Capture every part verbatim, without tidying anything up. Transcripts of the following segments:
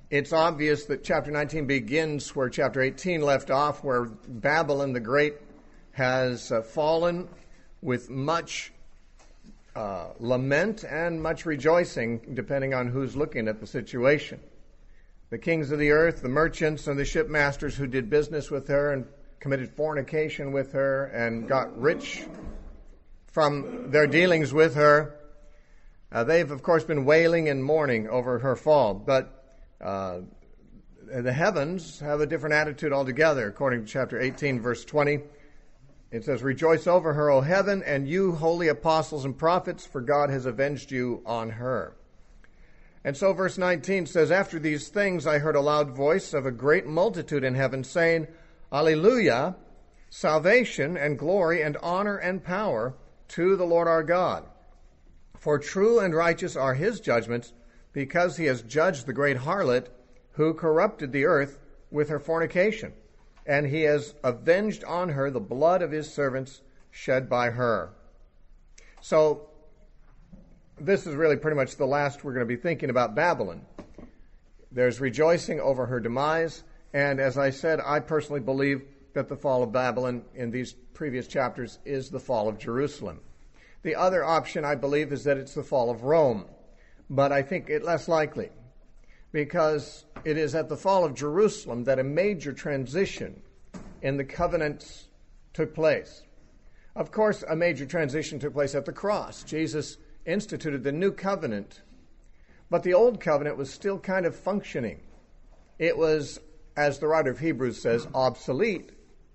it's obvious that chapter nineteen begins where chapter eighteen left off, where Babylon the Great has uh, fallen with much uh, lament and much rejoicing, depending on who's looking at the situation. The kings of the earth, the merchants, and the shipmasters who did business with her and committed fornication with her and got rich from their dealings with her, uh, they've, of course, been wailing and mourning over her fall. But uh, the heavens have a different attitude altogether. According to chapter eighteen, verse twenty, it says, "Rejoice over her, O heaven, and you, holy apostles and prophets, for God has avenged you on her." And so verse nineteen says, "After these things I heard a loud voice of a great multitude in heaven saying, Alleluia, salvation and glory and honor and power to the Lord our God. For true and righteous are his judgments, because he has judged the great harlot who corrupted the earth with her fornication, and he has avenged on her the blood of his servants shed by her." So this is really pretty much the last we're going to be thinking about Babylon. There's rejoicing over her demise, and as I said, I personally believe that the fall of Babylon in these previous chapters is the fall of Jerusalem. The other option, I believe, is that it's the fall of Rome, but I think it less likely, because it is at the fall of Jerusalem that a major transition in the covenants took place. Of course, a major transition took place at the cross. Jesus instituted the new covenant, but the old covenant was still kind of functioning. It was, as the writer of Hebrews says, obsolete.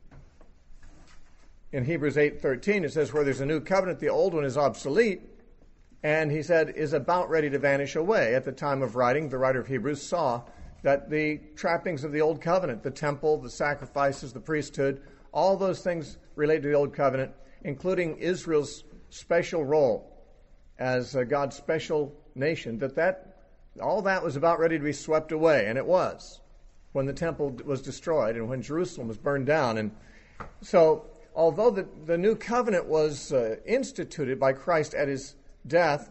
In Hebrews eight thirteen, it says, where there's a new covenant, the old one is obsolete, and he said, is about ready to vanish away. At the time of writing, the writer of Hebrews saw that the trappings of the old covenant, the temple, the sacrifices, the priesthood, all those things related to the old covenant, including Israel's special role as uh, God's special nation, that, that all that was about ready to be swept away, and it was, when the temple was destroyed and when Jerusalem was burned down. And so, although the, the new covenant was uh, instituted by Christ at his death,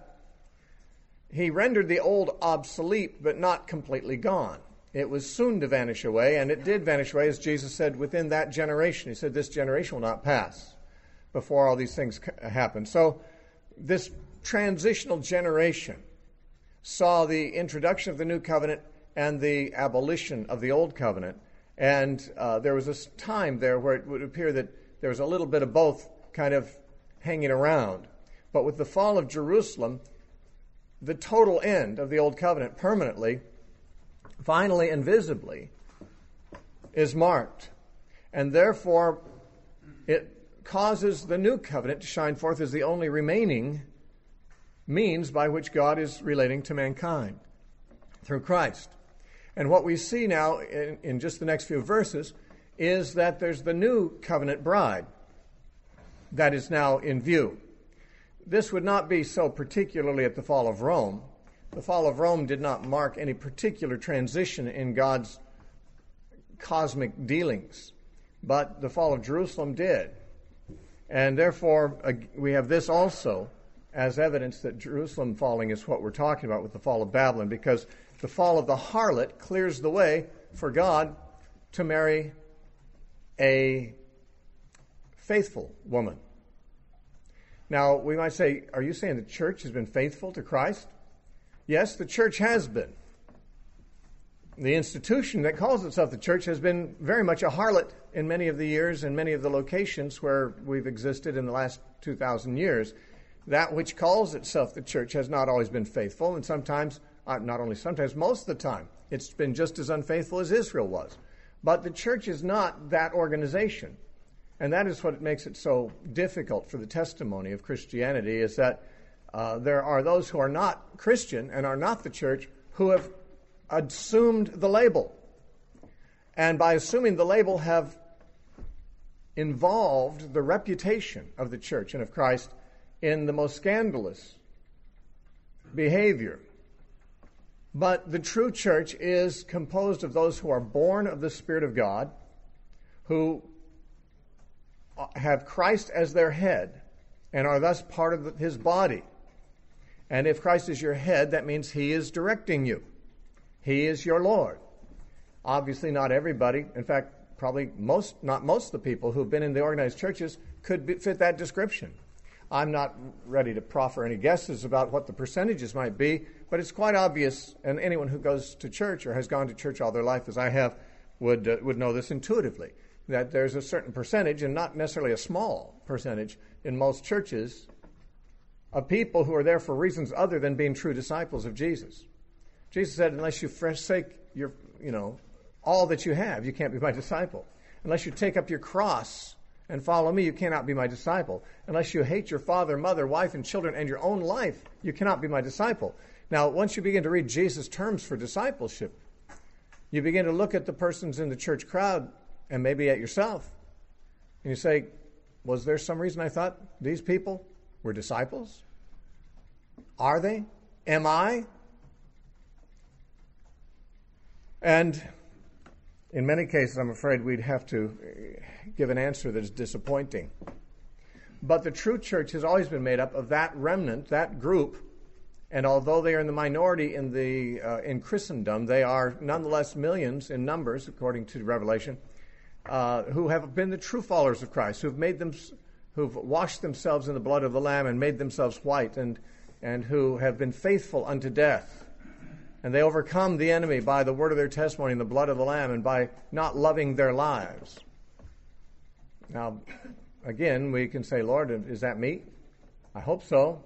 he rendered the old obsolete, but not completely gone. It was soon to vanish away, and it did vanish away, as Jesus said, within that generation. He said, this generation will not pass before all these things happen. So this transitional generation saw the introduction of the new covenant and the abolition of the old covenant. And uh, there was this time there where it would appear that there was a little bit of both kind of hanging around. But with the fall of Jerusalem, the total end of the old covenant permanently, finally and visibly, is marked. And therefore, it causes the new covenant to shine forth as the only remaining means by which God is relating to mankind through Christ. And what we see now in, in just the next few verses is that there's the new covenant bride that is now in view. This would not be so particularly at the fall of Rome. The fall of Rome did not mark any particular transition in God's cosmic dealings, but the fall of Jerusalem did. And therefore, uh, we have this also as evidence that Jerusalem falling is what we're talking about with the fall of Babylon, because the fall of the harlot clears the way for God to marry a faithful woman. Now, we might say, are you saying the church has been faithful to Christ? Yes, the church has been. The institution that calls itself the church has been very much a harlot in many of the years and many of the locations where we've existed in the last two thousand years. That which calls itself the church has not always been faithful, and sometimes, uh, not only sometimes, most of the time, it's been just as unfaithful as Israel was. But the church is not that organization. And that is what makes it so difficult for the testimony of Christianity, is that uh, there are those who are not Christian and are not the church who have assumed the label. And by assuming the label have involved the reputation of the church and of Christ in the most scandalous behavior. But the true church is composed of those who are born of the Spirit of God, who have Christ as their head and are thus part of his body. And if Christ is your head, that means he is directing you. He is your Lord. Obviously not everybody, in fact, probably most, not most of the people who've been in the organized churches could be, fit that description. I'm not ready to proffer any guesses about what the percentages might be, but it's quite obvious, and anyone who goes to church or has gone to church all their life, as I have, would uh, would know this intuitively, that there's a certain percentage, and not necessarily a small percentage, in most churches, of people who are there for reasons other than being true disciples of Jesus. Jesus said, unless you forsake your, you know, all that you have, you can't be my disciple. Unless you take up your cross and follow me, you cannot be my disciple. Unless you hate your father, mother, wife, and children and your own life, you cannot be my disciple. Now, once you begin to read Jesus' terms for discipleship, you begin to look at the persons in the church crowd and maybe at yourself, and you say, was there some reason I thought these people were disciples? Are they? Am I? And in many cases, I'm afraid we'd have to give an answer that is disappointing. But the true church has always been made up of that remnant, that group, and although they are in the minority in the uh, in Christendom, they are nonetheless millions in numbers, according to Revelation, uh, who have been the true followers of Christ, who've made them, who've washed themselves in the blood of the Lamb and made themselves white, and and who have been faithful unto death. And they overcome the enemy by the word of their testimony and the blood of the Lamb, and by not loving their lives. Now, again, we can say, Lord, is that me? I hope so.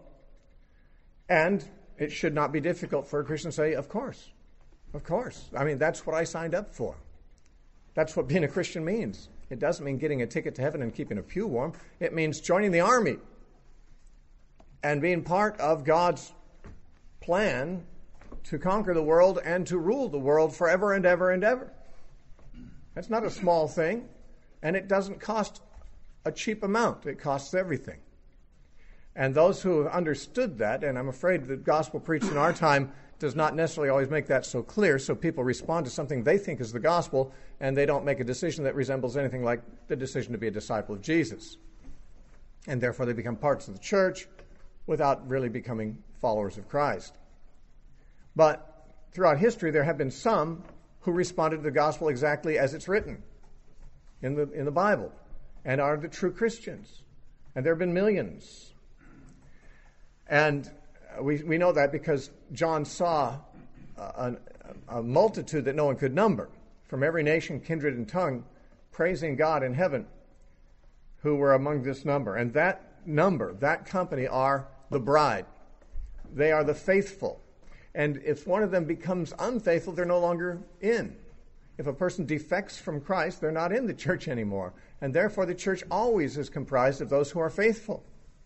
And it should not be difficult for a Christian to say, of course, of course. I mean, that's what I signed up for. That's what being a Christian means. It doesn't mean getting a ticket to heaven and keeping a pew warm. It means joining the army and being part of God's plan to conquer the world and to rule the world forever and ever and ever. That's not a small thing, and it doesn't cost a cheap amount. It costs everything. And those who have understood that, and I'm afraid the gospel preached in our time does not necessarily always make that so clear, so people respond to something they think is the gospel, and they don't make a decision that resembles anything like the decision to be a disciple of Jesus. And therefore they become parts of the church without really becoming followers of Christ. But throughout history, there have been some who responded to the gospel exactly as it's written in the in the Bible, and are the true Christians. And there have been millions. And we we know that because John saw a, a multitude that no one could number, from every nation, kindred, and tongue, praising God in heaven, who were among this number. And that number, that company, are the bride. They are the faithful. And if one of them becomes unfaithful, they're no longer in. If a person defects from Christ, they're not in the church anymore. And therefore the church always is comprised of those who are faithful.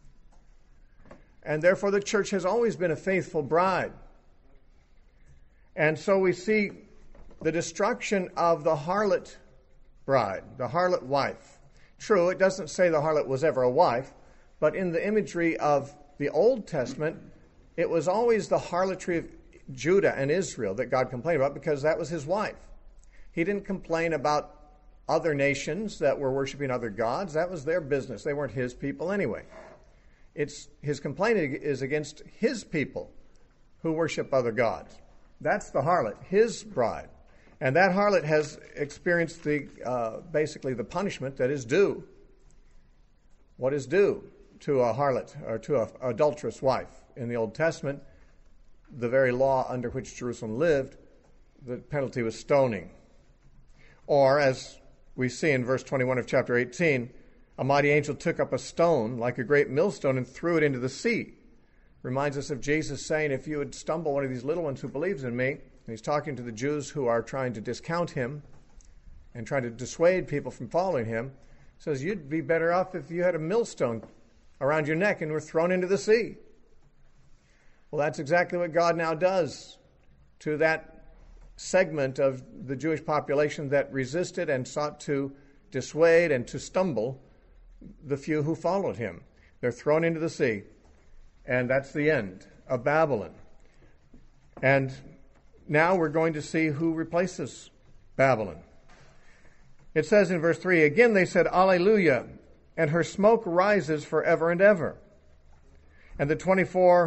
And therefore the church has always been a faithful bride. And so we see the destruction of the harlot bride, the harlot wife. True, it doesn't say the harlot was ever a wife, but in the imagery of the Old Testament, it was always the harlotry of Judah and Israel that God complained about, because that was his wife. He didn't complain about other nations that were worshiping other gods. That was their business. They weren't his people anyway. It's his complaint is against his people who worship other gods. That's the harlot, his bride. And that harlot has experienced the uh, basically the punishment that is due. What is due to a harlot or to an adulterous wife? In the Old Testament, the very law under which Jerusalem lived, the penalty was stoning. Or, as we see in verse twenty-one of chapter eighteen, a mighty angel took up a stone like a great millstone and threw it into the sea. Reminds us of Jesus saying, if you would stumble one of these little ones who believes in me, and he's talking to the Jews who are trying to discount him and trying to dissuade people from following him, says you'd be better off if you had a millstone around your neck and were thrown into the sea. Well, that's exactly what God now does to that segment of the Jewish population that resisted and sought to dissuade and to stumble the few who followed him. They're thrown into the sea, and that's the end of Babylon. And now we're going to see who replaces Babylon. It says in verse three, again they said, Alleluia, and her smoke rises forever and ever. And the twenty-four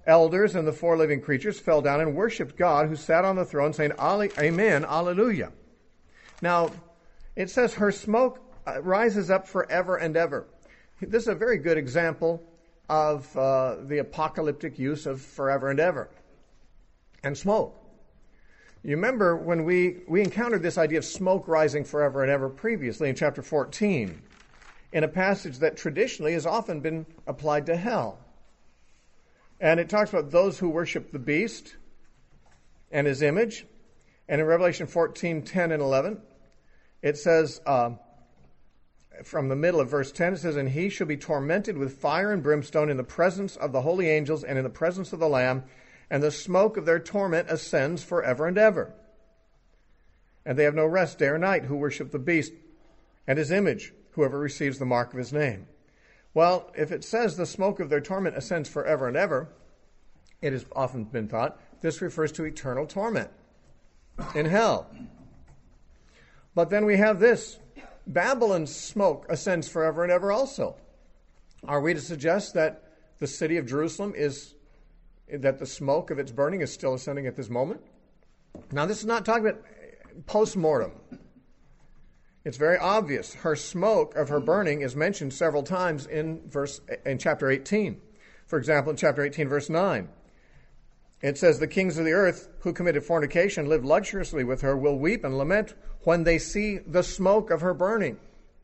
elders and the four living creatures fell down and worshipped God who sat on the throne, saying, Amen, Alleluia. Now, it says her smoke rises up forever and ever. This is a very good example of uh, the apocalyptic use of forever and ever and smoke. You remember when we, we encountered this idea of smoke rising forever and ever previously in chapter fourteen, in a passage that traditionally has often been applied to hell. And it talks about those who worship the beast and his image. And in Revelation fourteen, ten and eleven, it says, uh, from the middle of verse ten, it says, and he shall be tormented with fire and brimstone in the presence of the holy angels and in the presence of the Lamb, and the smoke of their torment ascends forever and ever. And they have no rest day or night who worship the beast and his image, whoever receives the mark of his name. Well, if it says the smoke of their torment ascends forever and ever, it has often been thought this refers to eternal torment in hell. But then we have this. Babylon's smoke ascends forever and ever also. Are we to suggest that the city of Jerusalem is, that the smoke of its burning is still ascending at this moment? Now, this is not talking about post-mortem. It's very obvious. Her smoke of her burning is mentioned several times in verse in chapter eighteen. For example, in chapter eighteen, verse nine, it says, the kings of the earth who committed fornication, lived luxuriously with her, will weep and lament when they see the smoke of her burning.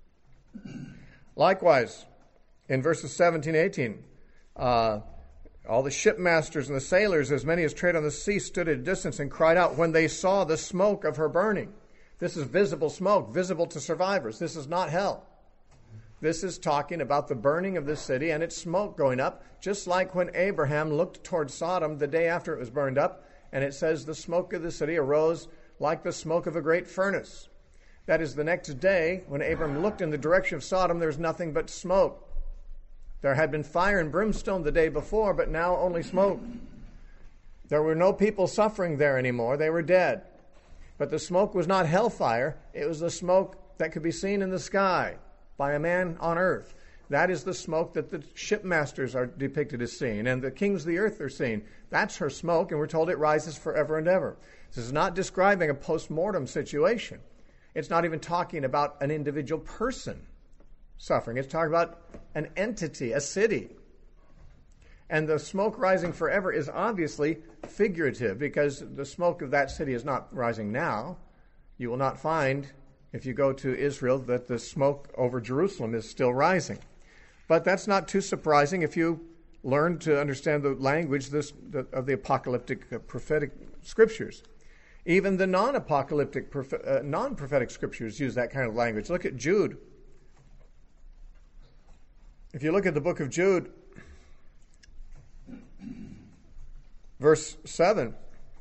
Likewise, in verses seventeen, eighteen, uh, all the shipmasters and the sailors, as many as trade on the sea, stood at a distance and cried out when they saw the smoke of her burning. This is visible smoke, visible to survivors. This is not hell. This is talking about the burning of this city and its smoke going up, just like when Abraham looked toward Sodom the day after it was burned up, and it says the smoke of the city arose like the smoke of a great furnace. That is, the next day, when Abram looked in the direction of Sodom, there was nothing but smoke. There had been fire and brimstone the day before, but now only smoke. There were no people suffering there anymore. They were dead. But the smoke was not hellfire. It was the smoke that could be seen in the sky by a man on earth. That is the smoke that the shipmasters are depicted as seeing, and the kings of the earth are seeing. That's her smoke, and we're told it rises forever and ever. This is not describing a post-mortem situation. It's not even talking about an individual person suffering. It's talking about an entity, a city. And the smoke rising forever is obviously figurative, because the smoke of that city is not rising now. You will not find, if you go to Israel, that the smoke over Jerusalem is still rising. But that's not too surprising if you learn to understand the language this, the, of the apocalyptic uh, prophetic scriptures. Even the non-apocalyptic, uh, non-prophetic scriptures use that kind of language. Look at Jude. If you look at the book of Jude, verse seven,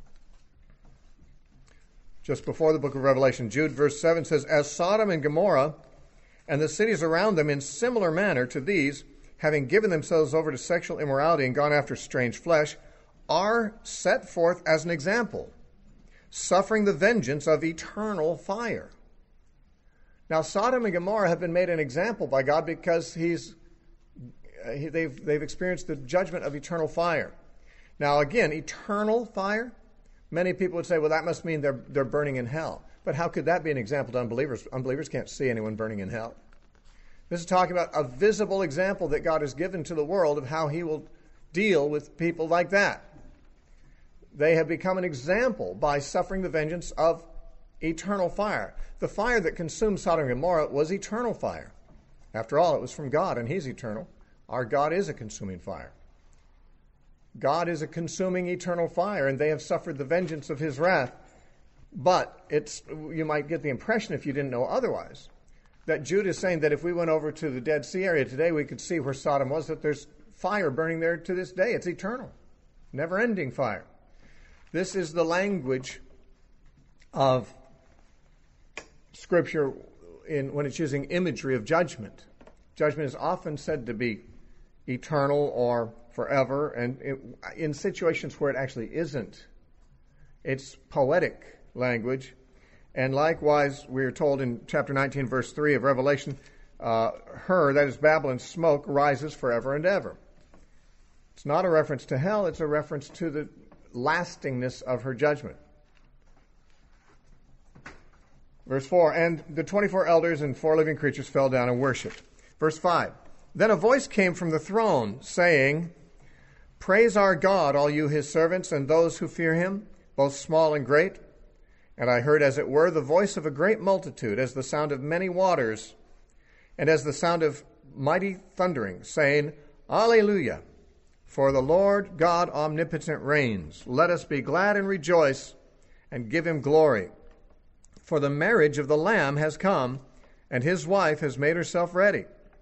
just before the book of Revelation, Jude verse seven says, as Sodom and Gomorrah and the cities around them in similar manner to these, having given themselves over to sexual immorality and gone after strange flesh, are set forth as an example, suffering the vengeance of eternal fire. Now, Sodom and Gomorrah have been made an example by God because he's uh, he, they've they've experienced the judgment of eternal fire. Now, again, eternal fire, many people would say, well, that must mean they're they're burning in hell. But how could that be an example to unbelievers? Unbelievers can't see anyone burning in hell. This is talking about a visible example that God has given to the world of how he will deal with people like that. They have become an example by suffering the vengeance of eternal fire. The fire that consumed Sodom and Gomorrah was eternal fire. After all, it was from God, and he's eternal. Our God is a consuming fire. God is a consuming eternal fire, and they have suffered the vengeance of his wrath. But it's you might get the impression, if you didn't know otherwise, that Jude is saying that if we went over to the Dead Sea area today, we could see where Sodom was, that there's fire burning there to this day. It's eternal, never-ending fire. This is the language of Scripture in when it's using imagery of judgment. Judgment is often said to be eternal or forever, and it, in situations where it actually isn't. It's poetic language. And likewise, we are told in chapter nineteen, verse three of Revelation, uh, her, that is Babylon's smoke, rises forever and ever. It's not a reference to hell, it's a reference to the lastingness of her judgment. Verse four, and the twenty-four elders and four living creatures fell down and worshipped. Verse five, then a voice came from the throne, saying, praise our God, all you his servants, and those who fear him, both small and great. And I heard, as it were, the voice of a great multitude, as the sound of many waters, and as the sound of mighty thundering, saying, Alleluia! For the Lord God omnipotent reigns. Let us be glad and rejoice, and give him glory. For the marriage of the Lamb has come, and his wife has made herself ready.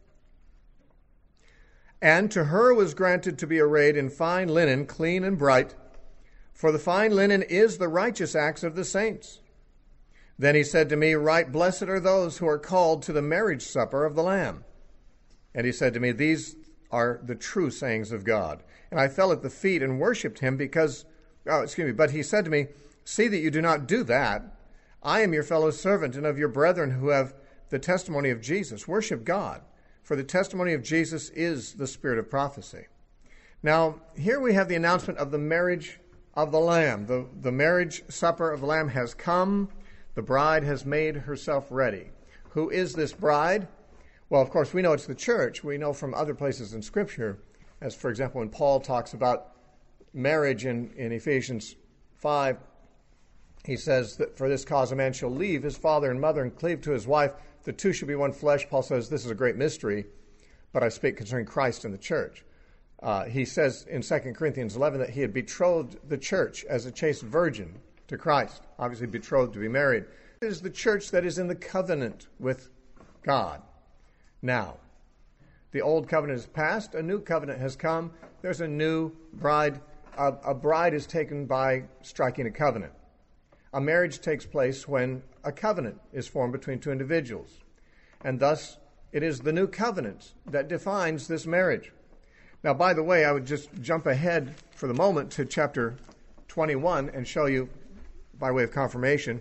And to her was granted to be arrayed in fine linen, clean and bright, for the fine linen is the righteous acts of the saints. Then he said to me, right blessed are those who are called to the marriage supper of the Lamb. And he said to me, these are the true sayings of God. And I fell at the feet and worshipped him because, oh, excuse me, but he said to me, see that you do not do that. I am your fellow servant and of your brethren who have the testimony of Jesus. Worship God, for the testimony of Jesus is the spirit of prophecy. Now, here we have the announcement of the marriage of the Lamb. The, the marriage supper of the Lamb has come. The bride has made herself ready. Who is this bride? Well, of course, we know it's the church. We know from other places in Scripture, as for example, when Paul talks about marriage in, in Ephesians five, he says that for this cause a man shall leave his father and mother and cleave to his wife. The two shall be one flesh. Paul says this is a great mystery, but I speak concerning Christ and the church. Uh, he says in Second Corinthians eleven that he had betrothed the church as a chaste virgin to Christ, obviously betrothed to be married. It is the church that is in the covenant with God. Now, the old covenant is past, a new covenant has come. There's a new bride. A, a bride is taken by striking a covenant. A marriage takes place when a covenant is formed between two individuals. And thus, it is the new covenant that defines this marriage. Now, by the way, I would just jump ahead for the moment to chapter twenty-one and show you, by way of confirmation,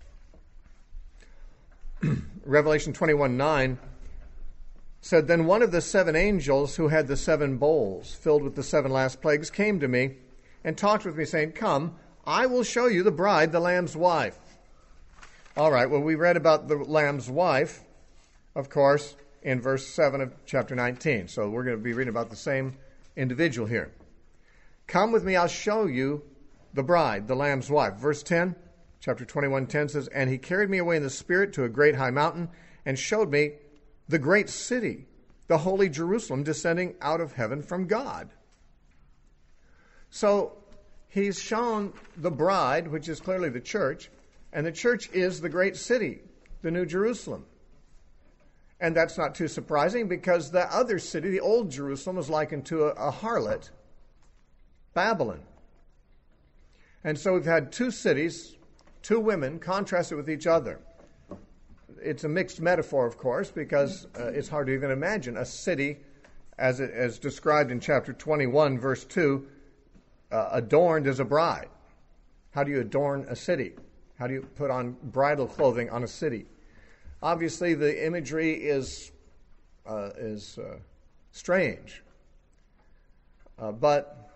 Revelation twenty-one nine said, then one of the seven angels who had the seven bowls filled with the seven last plagues came to me and talked with me, saying, come, I will show you the bride, the Lamb's wife. All right, well, we read about the Lamb's wife, of course, in verse seven of chapter nineteen. So we're going to be reading about the same individual here. Come with me, I'll show you the bride, the Lamb's wife. Verse ten, chapter twenty-one ten says, and he carried me away in the Spirit to a great high mountain and showed me the great city, the holy Jerusalem, descending out of heaven from God. So he's shown the bride, which is clearly the church, and the church is the great city, the New Jerusalem. And that's not too surprising because the other city, the old Jerusalem, was likened to a, a harlot, Babylon. And so we've had two cities, two women contrasted with each other. It's a mixed metaphor, of course, because uh, it's hard to even imagine a city, as it, as described in chapter twenty-one, verse two, uh, adorned as a bride. How do you adorn a city? How do you put on bridal clothing on a city? Obviously, the imagery is uh, is uh, strange, uh, but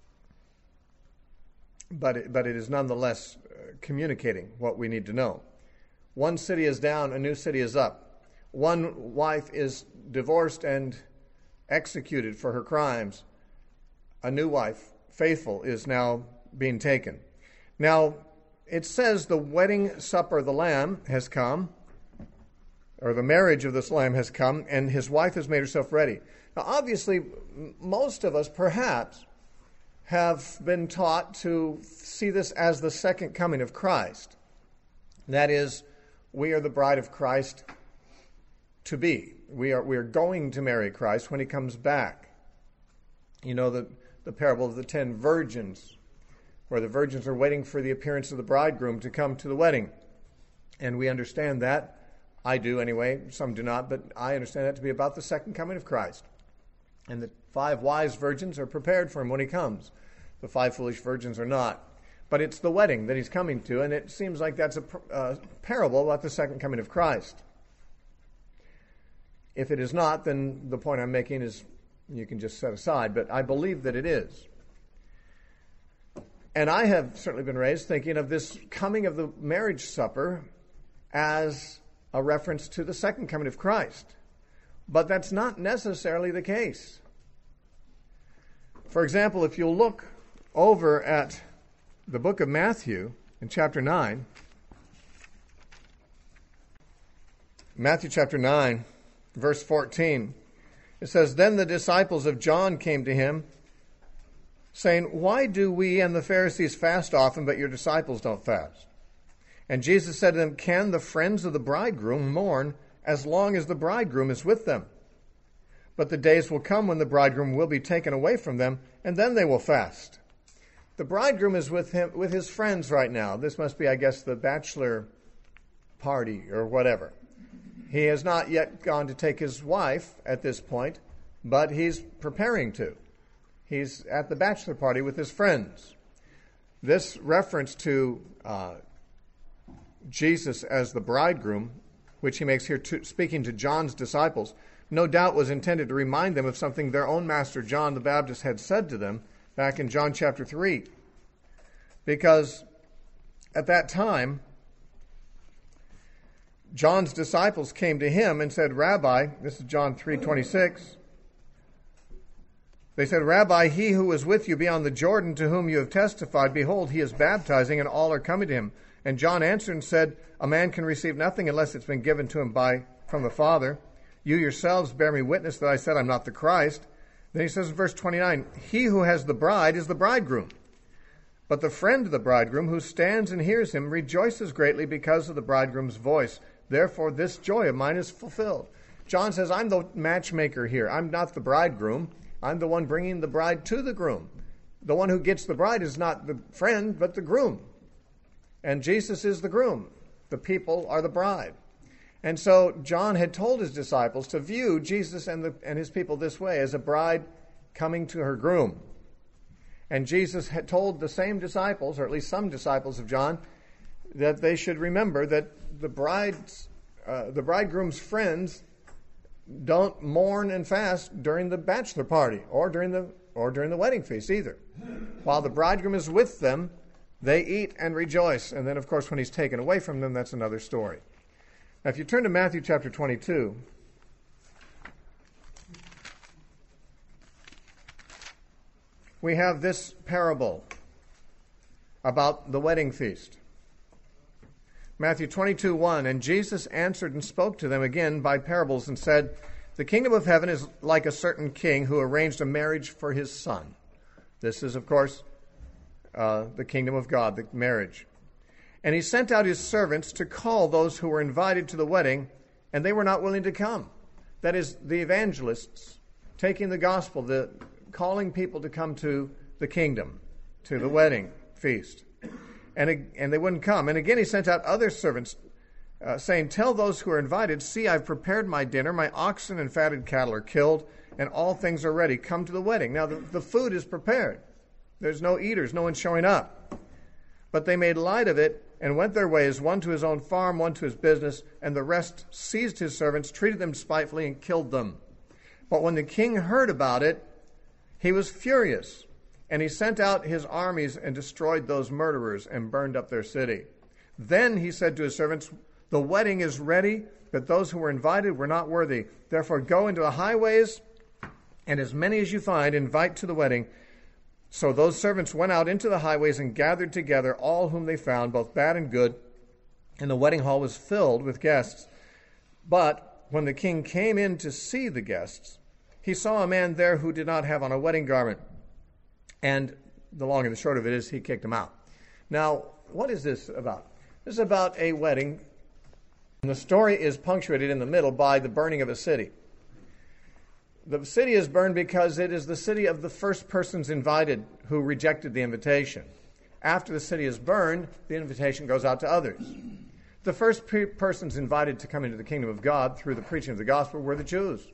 but it, but it is nonetheless uh, communicating what we need to know. One city is down, a new city is up. One wife is divorced and executed for her crimes. A new wife, faithful, is now being taken. Now, it says the wedding supper of the Lamb has come, or the marriage of this Lamb has come, and his wife has made herself ready. Now, obviously, most of us, perhaps, have been taught to see this as the second coming of Christ. That is, we are the bride of Christ to be. We are we are going to marry Christ when he comes back. You know the, the parable of the ten virgins, where the virgins are waiting for the appearance of the bridegroom to come to the wedding. And we understand that. I do anyway. Some do not, but I understand that to be about the second coming of Christ. And the five wise virgins are prepared for him when he comes. The five foolish virgins are not. But it's the wedding that he's coming to, and it seems like that's a uh, parable about the second coming of Christ. If it is not, then the point I'm making is you can just set aside, but I believe that it is. And I have certainly been raised thinking of this coming of the marriage supper as a reference to the second coming of Christ. But that's not necessarily the case. For example, if you'll look over at the book of Matthew in chapter nine, Matthew chapter nine, verse fourteen, it says, "Then the disciples of John came to him, saying, 'Why do we and the Pharisees fast often, but your disciples don't fast?' And Jesus said to them, 'Can the friends of the bridegroom mourn as long as the bridegroom is with them? But the days will come when the bridegroom will be taken away from them, and then they will fast.'" The bridegroom is with him, with his friends right now. This must be, I guess, the bachelor party or whatever. He has not yet gone to take his wife at this point, but he's preparing to. He's at the bachelor party with his friends. This reference to uh, Jesus as the bridegroom, which he makes here to, speaking to John's disciples, no doubt was intended to remind them of something their own master John the Baptist had said to them back in John chapter three. Because at that time, John's disciples came to him and said, "Rabbi," this is John three twenty-six, they said, "Rabbi, he who was with you beyond the Jordan, to whom you have testified, behold, he is baptizing, and all are coming to him." And John answered and said, "A man can receive nothing unless it's been given to him by from the Father. You yourselves bear me witness that I said I'm not the Christ." Then he says in verse twenty-nine, "He who has the bride is the bridegroom. But the friend of the bridegroom who stands and hears him rejoices greatly because of the bridegroom's voice. Therefore this joy of mine is fulfilled." John says, I'm the matchmaker here. I'm not the bridegroom. I'm the one bringing the bride to the groom. The one who gets the bride is not the friend, but the groom. And Jesus is the groom. The people are the bride. And so John had told his disciples to view Jesus and, the, and his people this way, as a bride coming to her groom. And Jesus had told the same disciples, or at least some disciples of John, that they should remember that the bride's, uh, the bridegroom's friends don't mourn and fast during the bachelor party or during the or during the wedding feast either. While the bridegroom is with them, they eat and rejoice. And then, of course, when he's taken away from them, that's another story. Now, if you turn to Matthew chapter twenty-two, we have this parable about the wedding feast. Matthew twenty-two, one, "And Jesus answered and spoke to them again by parables and said, 'The kingdom of heaven is like a certain king who arranged a marriage for his son.'" This is, of course, uh, the kingdom of God, the marriage. "And he sent out his servants to call those who were invited to the wedding, and they were not willing to come." That is, the evangelists taking the gospel, the calling people to come to the kingdom, to the wedding feast. And, and they wouldn't come. And again he sent out other servants, uh, saying, "Tell those who are invited, see, I've prepared my dinner. My oxen and fatted cattle are killed, and all things are ready. Come to the wedding." Now the, the food is prepared. There's no eaters, no one showing up. But they made light of it and went their ways, one to his own farm, one to his business, and the rest seized his servants, treated them spitefully, and killed them. But when the king heard about it, he was furious. And he sent out his armies and destroyed those murderers and burned up their city. Then he said to his servants, "The wedding is ready, but those who were invited were not worthy. Therefore go into the highways, and as many as you find, invite to the wedding." So those servants went out into the highways and gathered together all whom they found, both bad and good, and the wedding hall was filled with guests. But when the king came in to see the guests, he saw a man there who did not have on a wedding garment. And the long and the short of it is he kicked him out. Now, what is this about? This is about a wedding. And the story is punctuated in the middle by the burning of a city. The city is burned because it is the city of the first persons invited who rejected the invitation. After the city is burned, the invitation goes out to others. The first pe- persons invited to come into the kingdom of God through the preaching of the gospel were the Jews.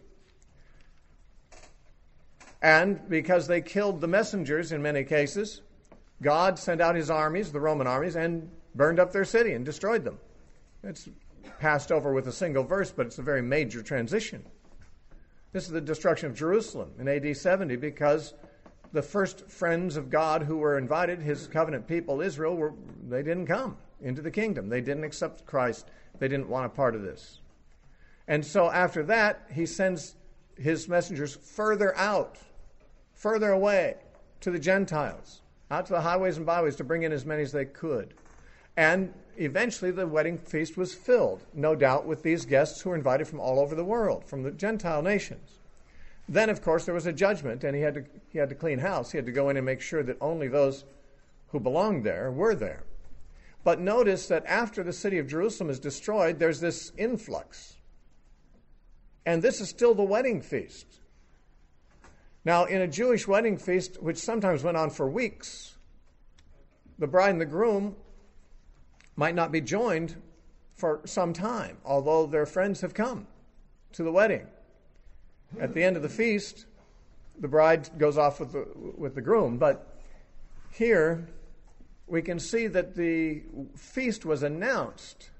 And because they killed the messengers in many cases, God sent out his armies, the Roman armies, and burned up their city and destroyed them. It's passed over with a single verse, but it's a very major transition. This is the destruction of Jerusalem in A D seventy, because the first friends of God who were invited, his covenant people, Israel, were they didn't come into the kingdom. They didn't accept Christ. They didn't want a part of this. And so after that, he sends his messengers further out, further away to the Gentiles, out to the highways and byways to bring in as many as they could. And eventually the wedding feast was filled, no doubt, with these guests who were invited from all over the world, from the Gentile nations. Then, of course, there was a judgment, and he had to he had to clean house. He had to go in and make sure that only those who belonged there were there. But notice that after the city of Jerusalem is destroyed, there's this influx. And this is still the wedding feast. Now, in a Jewish wedding feast, which sometimes went on for weeks, the bride and the groom might not be joined for some time, although their friends have come to the wedding. At the end of the feast, the bride goes off with the, with the groom. But here, we can see that the feast was announced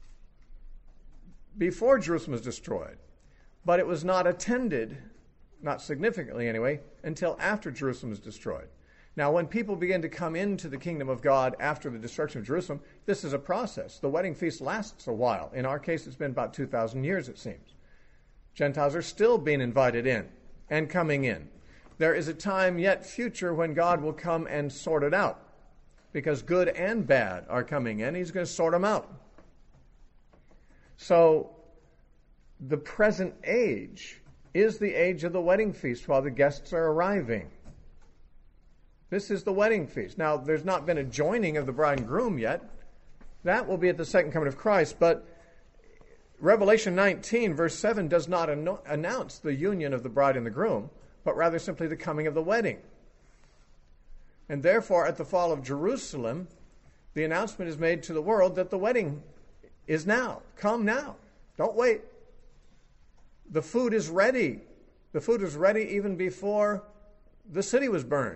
before Jerusalem was destroyed. But it was not attended, not significantly anyway, until after Jerusalem was destroyed. Now, when people begin to come into the kingdom of God after the destruction of Jerusalem, this is a process. The wedding feast lasts a while. In our case, it's been about two thousand years, it seems. Gentiles are still being invited in and coming in. There is a time yet future when God will come and sort it out, because good and bad are coming in. He's going to sort them out. So the present age is the age of the wedding feast while the guests are arriving. This is the wedding feast. Now, there's not been a joining of the bride and groom yet. That will be at the second coming of Christ, but Revelation nineteen, verse seven, does not an- announce the union of the bride and the groom, but rather simply the coming of the wedding. And therefore, at the fall of Jerusalem, the announcement is made to the world that the wedding is now. Come now. Don't wait. The food is ready. The food was ready even before the city was burned.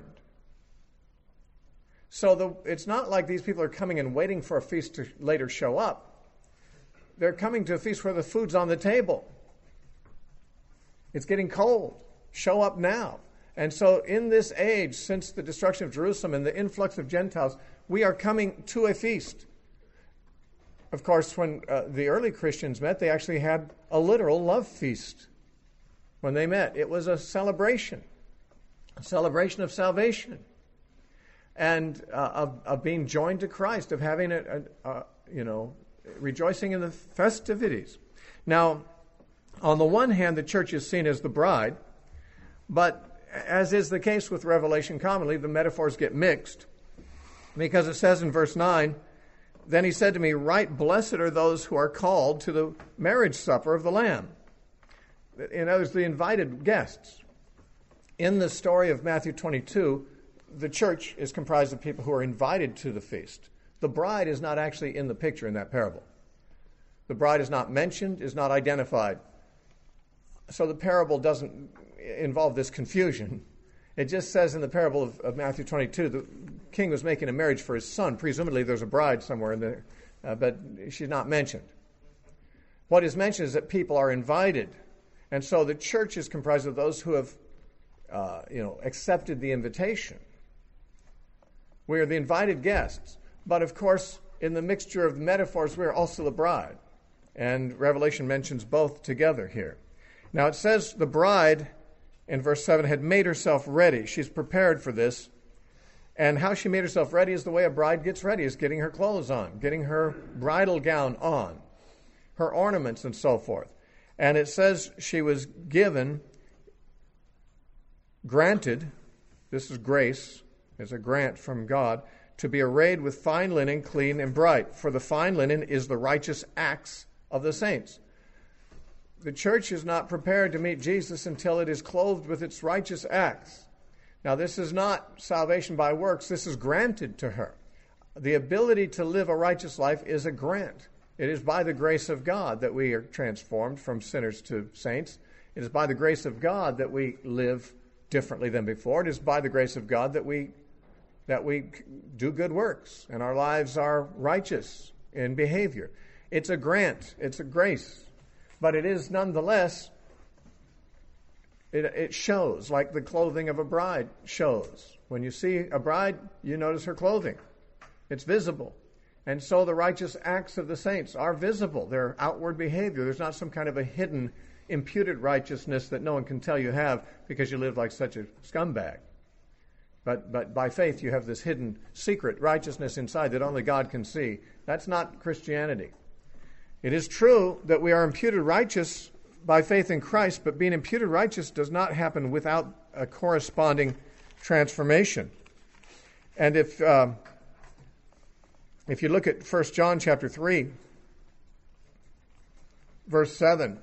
So the, it's not like these people are coming and waiting for a feast to later show up. They're coming to a feast where the food's on the table. It's getting cold. Show up now. And so in this age, since the destruction of Jerusalem and the influx of Gentiles, we are coming to a feast. Of course, when uh, the early Christians met, they actually had a literal love feast when they met. It was a celebration, a celebration of salvation, and uh, of, of being joined to Christ, of having a, a, a, you know, rejoicing in the festivities. Now, on the one hand, the church is seen as the bride, but as is the case with Revelation commonly, the metaphors get mixed, because it says in verse nine, "Then he said to me, right blessed are those who are called to the marriage supper of the Lamb." In other words, the invited guests. In the story of Matthew twenty-two, the church is comprised of people who are invited to the feast. The bride is not actually in the picture in that parable. The bride is not mentioned, is not identified. So the parable doesn't involve this confusion. It just says in the parable of, of Matthew twenty-two, the king was making a marriage for his son. Presumably there's a bride somewhere in there, uh, but she's not mentioned. What is mentioned is that people are invited. And so the church is comprised of those who have uh, you know, accepted the invitation. We are the invited guests. But of course, in the mixture of the metaphors, we are also the bride. And Revelation mentions both together here. Now it says the bride, in verse seven, had made herself ready. She's prepared for this. And how she made herself ready is the way a bride gets ready, is getting her clothes on, getting her bridal gown on, her ornaments and so forth. And it says she was given, granted, this is grace, is a grant from God, to be arrayed with fine linen, clean and bright. For the fine linen is the righteous acts of the saints. The church is not prepared to meet Jesus until it is clothed with its righteous acts. Now, this is not salvation by works. This is granted to her. The ability to live a righteous life is a grant. It is by the grace of God that we are transformed from sinners to saints. It is by the grace of God that we live differently than before. It is by the grace of God that we that we do good works and our lives are righteous in behavior. It's a grant. It's a grace. But it is nonetheless It, it shows, like the clothing of a bride shows. When you see a bride, you notice her clothing. It's visible. And so the righteous acts of the saints are visible. Their outward behavior. There's not some kind of a hidden, imputed righteousness that no one can tell you have because you live like such a scumbag. But but by faith you have this hidden, secret righteousness inside that only God can see. That's not Christianity. It is true that we are imputed righteous by faith in Christ, but being imputed righteous does not happen without a corresponding transformation. And if uh, if you look at First John chapter three, verse seven,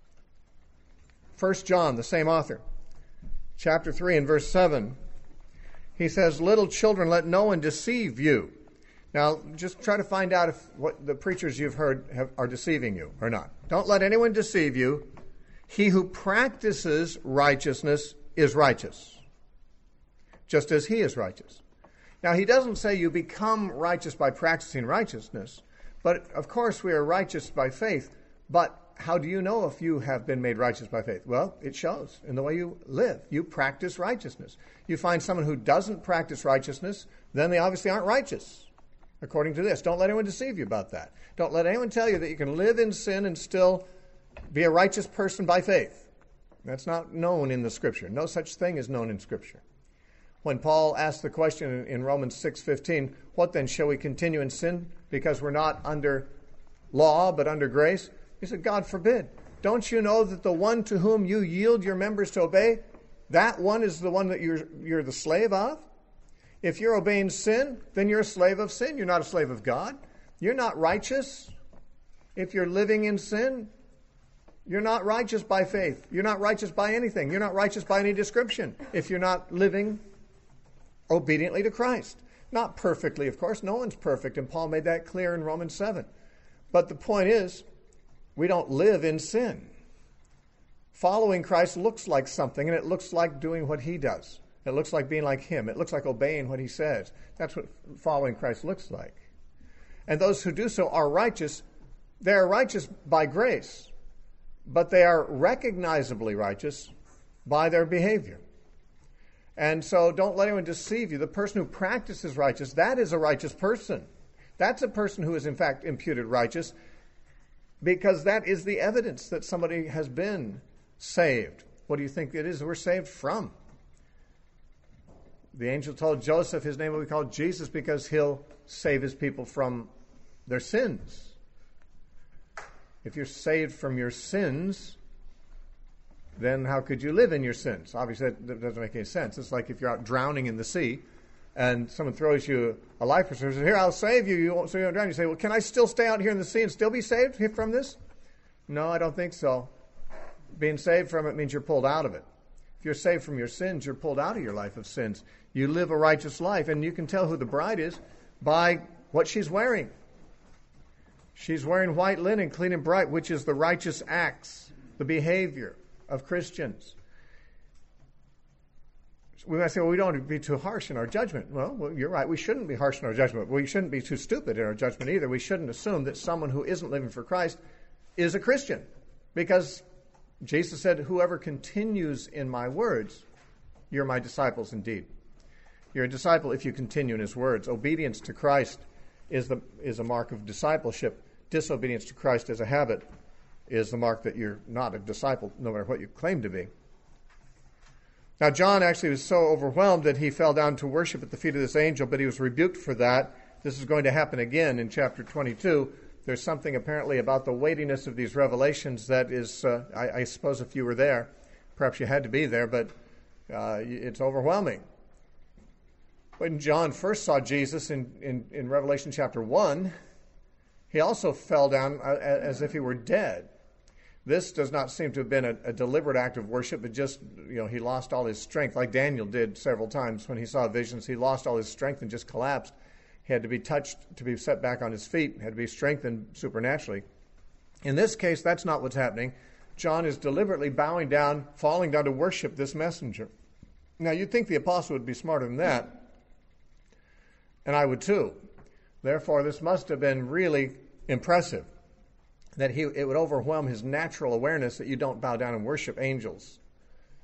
First John, the same author, chapter three and verse seven, he says, "Little children, let no one deceive you." Now, just try to find out if what the preachers you've heard have, are deceiving you or not. Don't let anyone deceive you. He who practices righteousness is righteous, just as he is righteous. Now, he doesn't say you become righteous by practicing righteousness, but of course we are righteous by faith. But how do you know if you have been made righteous by faith? Well, it shows in the way you live. You practice righteousness. You find someone who doesn't practice righteousness, then they obviously aren't righteous. According to this, don't let anyone deceive you about that. Don't let anyone tell you that you can live in sin and still be a righteous person by faith. That's not known in the Scripture. No such thing is known in Scripture. When Paul asked the question in Romans six fifteen, "What then, shall we continue in sin because we're not under law but under grace?" He said, "God forbid. Don't you know that the one to whom you yield your members to obey, that one is the one that you're, you're the slave of? If you're obeying sin, then you're a slave of sin. You're not a slave of God. You're not righteous. If you're living in sin, you're not righteous by faith. You're not righteous by anything. You're not righteous by any description if you're not living obediently to Christ. Not perfectly, of course. No one's perfect, and Paul made that clear in Romans seven. But the point is, we don't live in sin. Following Christ looks like something, and it looks like doing what he does. It looks like being like him. It looks like obeying what he says. That's what following Christ looks like. And those who do so are righteous. They are righteous by grace, but they are recognizably righteous by their behavior. And so don't let anyone deceive you. The person who practices righteous, that is a righteous person. That's a person who is in fact imputed righteous, because that is the evidence that somebody has been saved. What do you think it is that we're saved from? The angel told Joseph his name will be called Jesus because he'll save his people from their sins. If you're saved from your sins, then how could you live in your sins? Obviously, that doesn't make any sense. It's like if you're out drowning in the sea and someone throws you a life preserver and says, "Here, I'll save you, you won't, so you don't drown." You say, "Well, can I still stay out here in the sea and still be saved from this?" No, I don't think so. Being saved from it means you're pulled out of it. If you're saved from your sins, you're pulled out of your life of sins. You live a righteous life, and you can tell who the bride is by what she's wearing. She's wearing white linen, clean and bright, which is the righteous acts, the behavior of Christians. We might say, well, we don't want to be too harsh in our judgment. Well, well, you're right. We shouldn't be harsh in our judgment. We shouldn't be too stupid in our judgment either. We shouldn't assume that someone who isn't living for Christ is a Christian, because Jesus said, "Whoever continues in my words, you're my disciples indeed." You're a disciple if you continue in his words. Obedience to Christ is the is a mark of discipleship. Disobedience to Christ as a habit is the mark that you're not a disciple, no matter what you claim to be. Now, John actually was so overwhelmed that he fell down to worship at the feet of this angel, but he was rebuked for that. This is going to happen again in chapter twenty-two. There's something apparently about the weightiness of these revelations that is, uh, I, I suppose if you were there, perhaps you had to be there, but uh, it's overwhelming. When John first saw Jesus in, in, in Revelation chapter one, he also fell down as if he were dead. This does not seem to have been a, a deliberate act of worship, but just, you know, he lost all his strength, like Daniel did several times when he saw visions. He lost all his strength and just collapsed. He had to be touched to be set back on his feet, had to be strengthened supernaturally. In this case, that's not what's happening. John is deliberately bowing down, falling down to worship this messenger. Now, you'd think the apostle would be smarter than that, and I would too. Therefore, this must have been really impressive, that he it would overwhelm his natural awareness that you don't bow down and worship angels.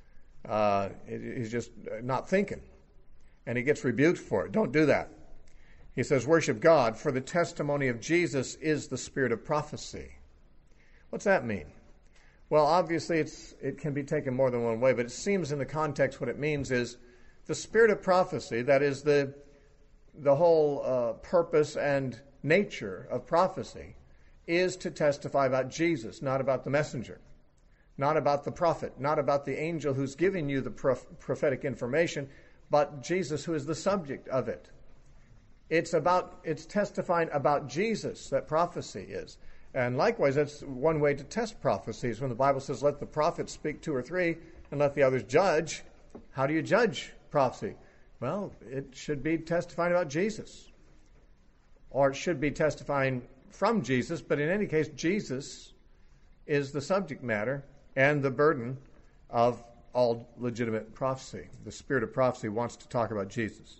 Uh, he's just not thinking. And he gets rebuked for it. Don't do that. He says, worship God, for the testimony of Jesus is the spirit of prophecy. What's that mean? Well, obviously it's it can be taken more than one way, but it seems in the context what it means is the spirit of prophecy, that is the, the whole uh, purpose and nature of prophecy, is to testify about Jesus, not about the messenger, not about the prophet, not about the angel who's giving you the prof- prophetic information, but Jesus who is the subject of it. It's about it's testifying about Jesus that prophecy is. And likewise, that's one way to test prophecies. When the Bible says, let the prophets speak two or three and let the others judge, how do you judge prophecy? Well, it should be testifying about Jesus. Or it should be testifying from Jesus, but in any case, Jesus is the subject matter and the burden of all legitimate prophecy. The spirit of prophecy wants to talk about Jesus.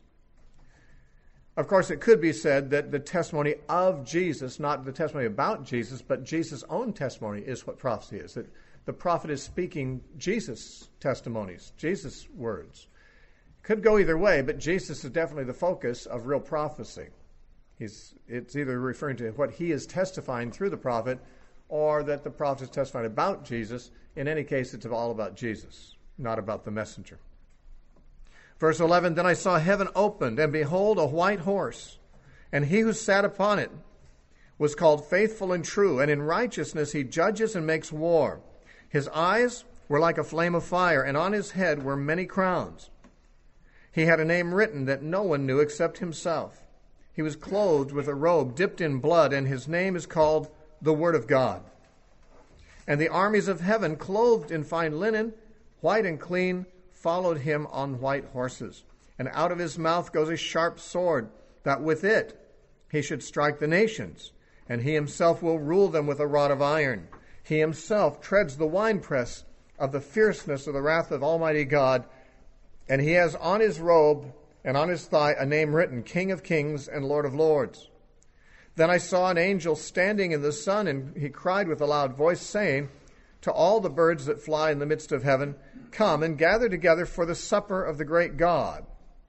Of course, it could be said that the testimony of Jesus, not the testimony about Jesus, but Jesus' own testimony is what prophecy is. That the prophet is speaking Jesus' testimonies, Jesus' words. Could go either way, but Jesus is definitely the focus of real prophecy. He's, it's either referring to what he is testifying through the prophet or that the prophet is testifying about Jesus. In any case, it's all about Jesus, not about the messenger. Verse eleven, then I saw heaven opened, and behold, a white horse, and he who sat upon it was called Faithful and True, and in righteousness he judges and makes war. His eyes were like a flame of fire, and on his head were many crowns. He had a name written that no one knew except himself. He was clothed with a robe dipped in blood, and his name is called the Word of God. And the armies of heaven, clothed in fine linen, white and clean, followed him on white horses. And out of his mouth goes a sharp sword, that with it he should strike the nations, and he himself will rule them with a rod of iron. He himself treads the winepress of the fierceness of the wrath of Almighty God, and he has on his robe and on his thigh a name written, King of Kings and Lord of Lords. Then I saw an angel standing in the sun, and he cried with a loud voice, saying, to all the birds that fly in the midst of heaven, come and gather together for the supper of the great God,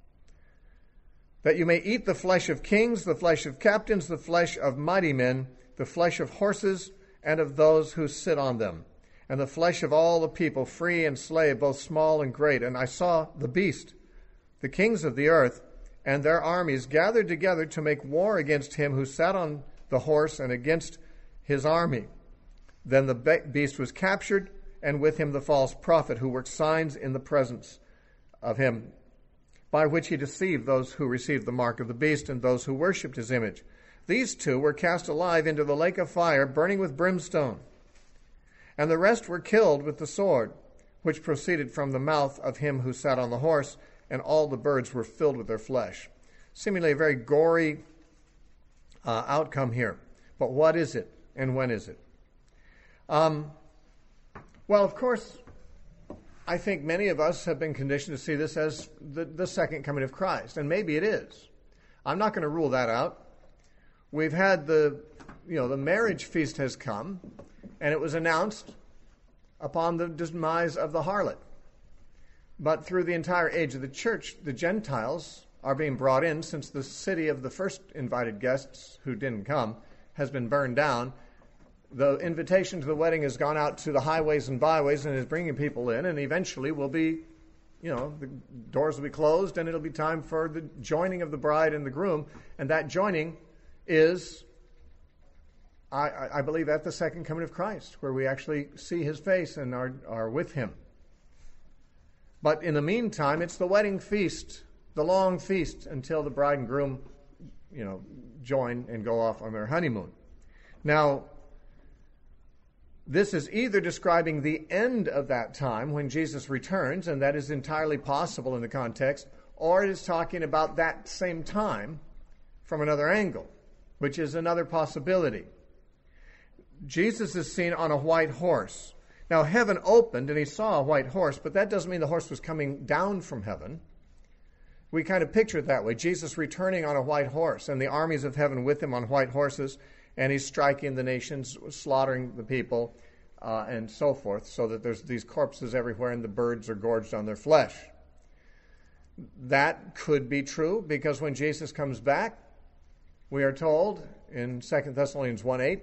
that you may eat the flesh of kings, the flesh of captains, the flesh of mighty men, the flesh of horses, and of those who sit on them, and the flesh of all the people, free and slave, both small and great. And I saw the beast, the kings of the earth, and their armies gathered together to make war against him who sat on the horse and against his army. Then the beast was captured, and with him the false prophet who worked signs in the presence of him, by which he deceived those who received the mark of the beast and those who worshipped his image. These two were cast alive into the lake of fire, burning with brimstone. And the rest were killed with the sword, which proceeded from the mouth of him who sat on the horse, and all the birds were filled with their flesh. Seemingly a very gory uh, outcome here. But what is it, and when is it? Um, well, of course, I think many of us have been conditioned to see this as the, the second coming of Christ, and maybe it is. I'm not going to rule that out. We've had the, you know, the marriage feast has come, and it was announced upon the demise of the harlot. But through the entire age of the church, the Gentiles are being brought in, since the city of the first invited guests who didn't come has been burned down. The invitation to the wedding has gone out to the highways and byways and is bringing people in, and eventually will be, you know, the doors will be closed and it'll be time for the joining of the bride and the groom. And that joining is, I, I believe, at the second coming of Christ, where we actually see his face and are, are with him. But in the meantime, it's the wedding feast, the long feast, until the bride and groom, you know, join and go off on their honeymoon. Now, this is either describing the end of that time when Jesus returns, and that is entirely possible in the context, or it is talking about that same time from another angle, which is another possibility. Jesus is seen on a white horse. Now, heaven opened, and he saw a white horse, but that doesn't mean the horse was coming down from heaven. We kind of picture it that way. Jesus returning on a white horse, and the armies of heaven with him on white horses, and he's striking the nations, slaughtering the people. uh, and so forth, so that there's these corpses everywhere and the birds are gorged on their flesh. That could be true, because when Jesus comes back, we are told in Second Thessalonians one eight,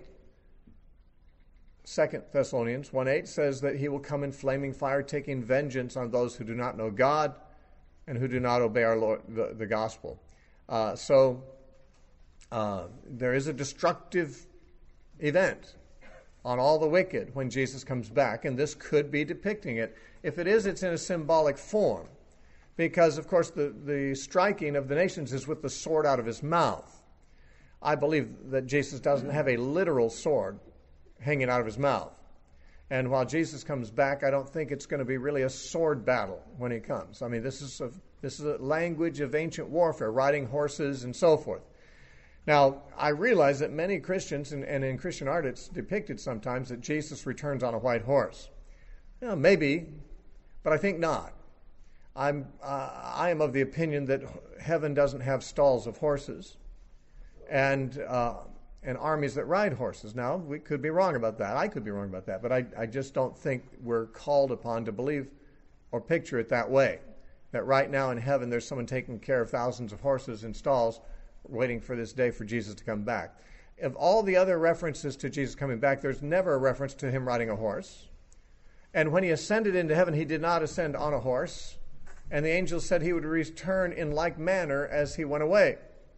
Second Thessalonians one eight says that he will come in flaming fire, taking vengeance on those who do not know God and who do not obey our Lord, the, the gospel. Uh, so uh, there is a destructive event on all the wicked when Jesus comes back, and this could be depicting it. If it is, it's in a symbolic form, because, of course, the, the striking of the nations is with the sword out of his mouth. I believe that Jesus doesn't have a literal sword hanging out of his mouth. And while Jesus comes back, I don't think it's going to be really a sword battle when he comes. I mean, this is a, this is a language of ancient warfare, riding horses and so forth. Now, I realize that many Christians, and, and in Christian art it's depicted sometimes, that Jesus returns on a white horse. You know, maybe, but I think not. I'm, uh, I am of the opinion that heaven doesn't have stalls of horses and uh, and armies that ride horses. Now, we could be wrong about that. I could be wrong about that, but I, I just don't think we're called upon to believe or picture it that way, that right now in heaven there's someone taking care of thousands of horses in stalls waiting for this day for Jesus to come back. Of all the other references to Jesus coming back, there's never a reference to him riding a horse. And when he ascended into heaven, he did not ascend on a horse. And the angels said he would return in like manner as he went away.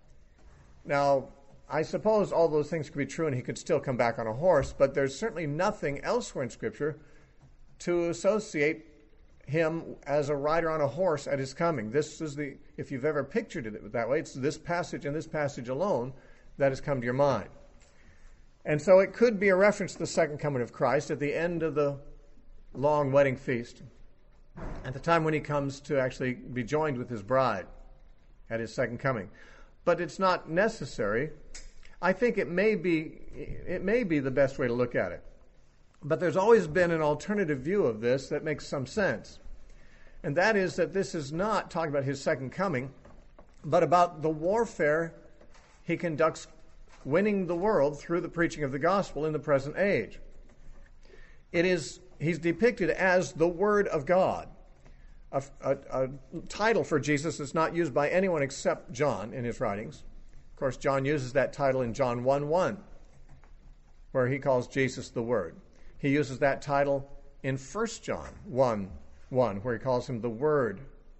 Now, I suppose all those things could be true and he could still come back on a horse, but there's certainly nothing elsewhere in Scripture to associate him as a rider on a horse at his coming. This is the, if you've ever pictured it that way, it's this passage and this passage alone that has come to your mind. And so it could be a reference to the second coming of Christ at the end of the long wedding feast, at the time when he comes to actually be joined with his bride at his second coming. But it's not necessary. I think it may be it may be the best way to look at it. But there's always been an alternative view of this that makes some sense. And that is that this is not talking about his second coming, but about the warfare he conducts winning the world through the preaching of the gospel in the present age. It is, he's depicted as the Word of God. A, a, a title for Jesus is not used by anyone except John in his writings. Of course, John uses that title in John one one, where he calls Jesus the Word. He uses that title in First John one one, where he calls him the Word.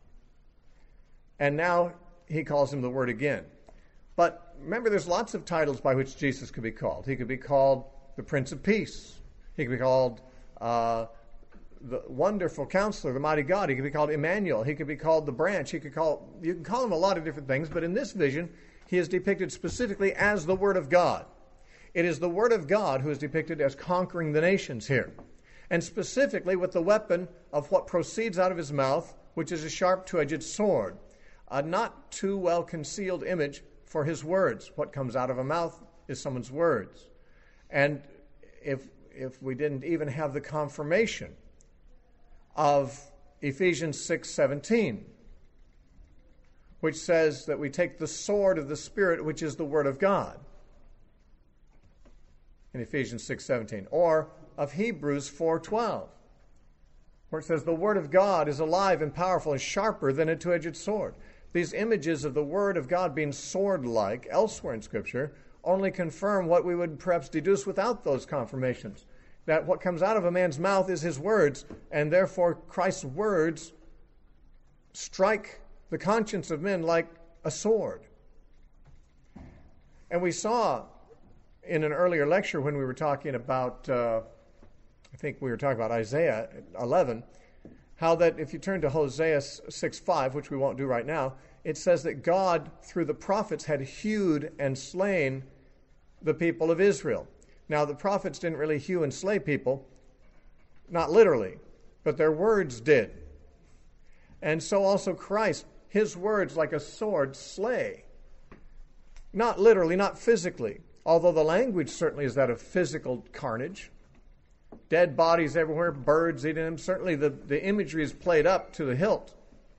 And now he calls him the Word again. But remember, there's lots of titles by which Jesus could be called. He could be called the Prince of Peace. He could be called uh, the Wonderful Counselor, the Mighty God. He could be called Emmanuel. He could be called the Branch. He could call, you can call him a lot of different things, but in this vision, he is depicted specifically as the Word of God. It is the Word of God who is depicted as conquering the nations here, and specifically with the weapon of what proceeds out of his mouth, which is a sharp two-edged sword, a not too well concealed image for his words. What comes out of a mouth is someone's words. And if if we didn't even have the confirmation of Ephesians six seventeen, which says that we take the sword of the Spirit, which is the Word of God, in Ephesians six seventeen, or of Hebrews four twelve, where it says the Word of God is alive and powerful and sharper than a two-edged sword. These images of the Word of God being sword-like elsewhere in Scripture only confirm what we would perhaps deduce without those confirmations, that what comes out of a man's mouth is his words, and therefore Christ's words strike the conscience of men like a sword. And we saw in an earlier lecture when we were talking about, uh, I think we were talking about Isaiah eleven, how that if you turn to Hosea six five, which we won't do right now, it says that God, through the prophets, had hewed and slain the people of Israel. Now, the prophets didn't really hew and slay people, not literally, but their words did. And so also Christ, his words like a sword slay. Not literally, not physically, although the language certainly is that of physical carnage. Dead bodies everywhere, birds eating them. Certainly the, the imagery is played up to the hilt.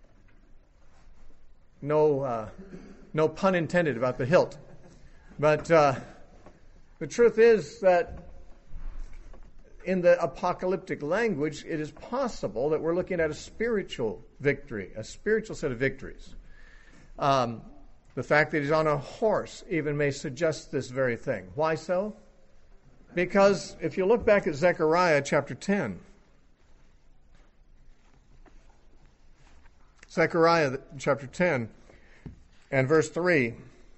No, uh, no pun intended about the hilt. But uh, the truth is that in the apocalyptic language, it is possible that we're looking at a spiritual victory, a spiritual set of victories. Um, the fact that he's on a horse even may suggest this very thing. Why so? Because if you look back at Zechariah chapter ten, Zechariah chapter ten and verse three,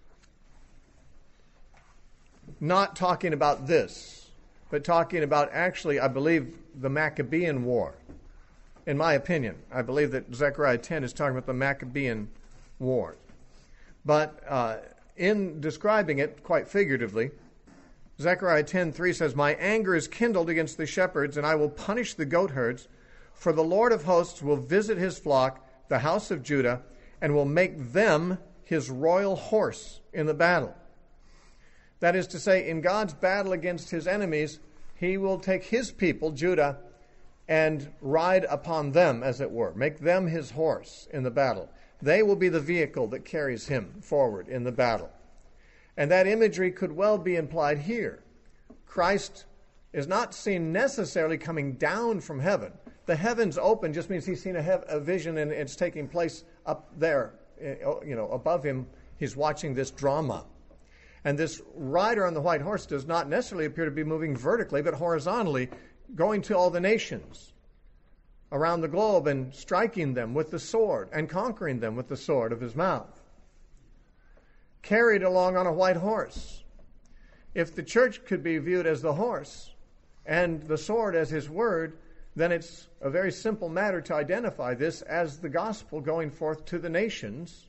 not talking about this, but talking about actually, I believe, the Maccabean War. In my opinion, I believe that Zechariah ten is talking about the Maccabean War. But uh, in describing it quite figuratively, Zechariah ten three says, "My anger is kindled against the shepherds, and I will punish the goatherds, for the Lord of hosts will visit his flock, the house of Judah, and will make them his royal horse in the battle." That is to say, in God's battle against his enemies, he will take his people, Judah, and ride upon them, as it were, make them his horse in the battle. They will be the vehicle that carries him forward in the battle. And that imagery could well be implied here. Christ is not seen necessarily coming down from heaven. The heavens open just means he's seen a, hev- a vision and it's taking place up there, you know, above him. He's watching this drama. And this rider on the white horse does not necessarily appear to be moving vertically, but horizontally, going to all the nations around the globe and striking them with the sword and conquering them with the sword of his mouth. Carried along on a white horse. If the church could be viewed as the horse and the sword as his word, then it's a very simple matter to identify this as the gospel going forth to the nations,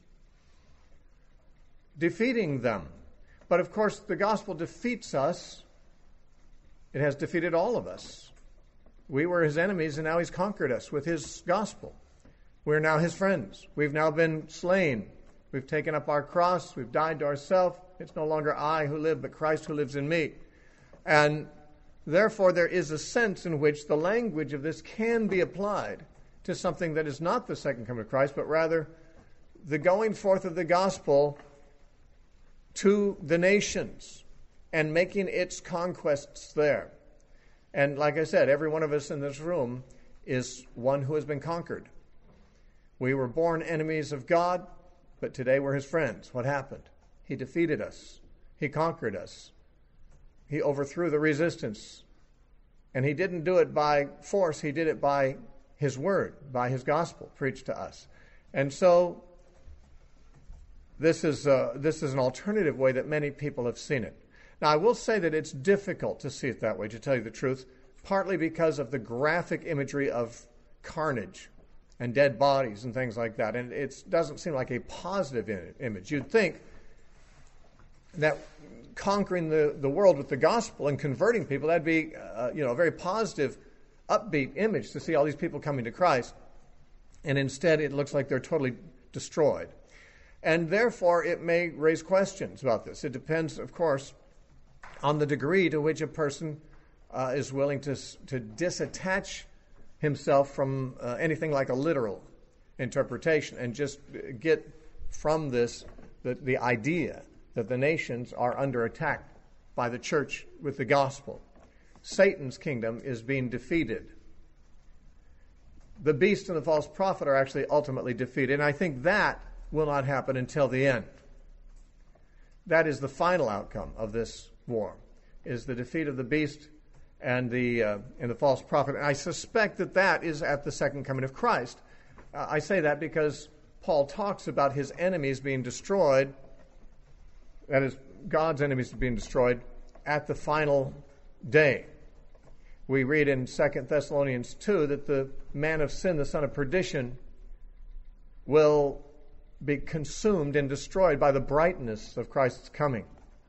defeating them. But of course, the gospel defeats us. It has defeated all of us. We were his enemies, and now he's conquered us with his gospel. We're now his friends. We've now been slain. We've taken up our cross. We've died to ourselves. It's no longer I who live, but Christ who lives in me. And therefore, there is a sense in which the language of this can be applied to something that is not the second coming of Christ, but rather the going forth of the gospel to the nations and making its conquests there. And like I said, every one of us in this room is one who has been conquered. We were born enemies of God, but today we're his friends. What happened? He defeated us. He conquered us. He overthrew the resistance. And he didn't do it by force. He did it by his word, by his gospel preached to us. And so this is uh, this is an alternative way that many people have seen it. Now, I will say that it's difficult to see it that way, to tell you the truth, partly because of the graphic imagery of carnage and dead bodies and things like that. And it doesn't seem like a positive image. You'd think that conquering the, the world with the gospel and converting people, that'd be uh, you know, a very positive, upbeat image to see all these people coming to Christ. And instead, it looks like they're totally destroyed. And therefore, it may raise questions about this. It depends, of course, on the degree to which a person uh, is willing to, to disattach himself from uh, anything like a literal interpretation and just get from this the, the idea that the nations are under attack by the church with the gospel. Satan's kingdom is being defeated. The beast and the false prophet are actually ultimately defeated, and I think that will not happen until the end. That is the final outcome of this war, is the defeat of the beast and the uh, and the false prophet. And I suspect that that is at the second coming of Christ. Uh, I say that because Paul talks about his enemies being destroyed, that is, God's enemies being destroyed at the final day. We read in Second Thessalonians two that the man of sin, the son of perdition, will be consumed and destroyed by the brightness of Christ's coming.